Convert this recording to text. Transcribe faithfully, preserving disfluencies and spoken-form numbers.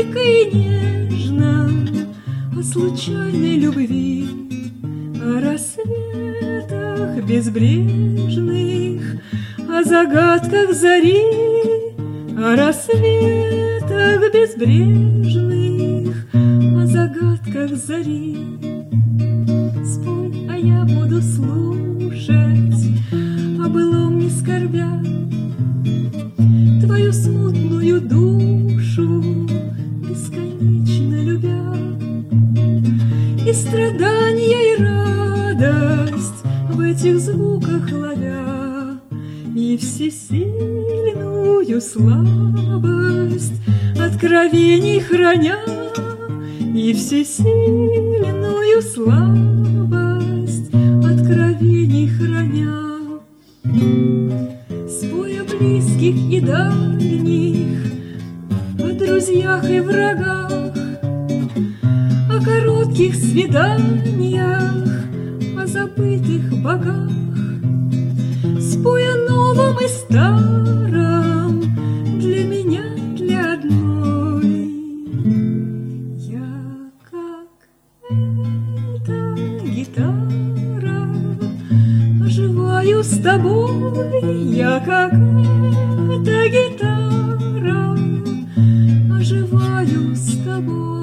горько и нежно о случайной любви, о рассветах безбрежных, о загадках зари, о рассветах безбрежных, о загадках зари. Спой, а я буду слушать, о былом не скорбя, твою смутную душу бесконечно любя. И страдания, и радость в этих звуках ловя, и всесильную слабость откровений храня, и всесильную слабость откровений храня. Спой о близких и дальних, о друзьях и врагах, о коротких свиданиях, о забытых богах. Спой о новом и старом, для меня, для одной. Я как эта гитара, оживаю с тобой. Я как эта гитара, оживаю с тобой.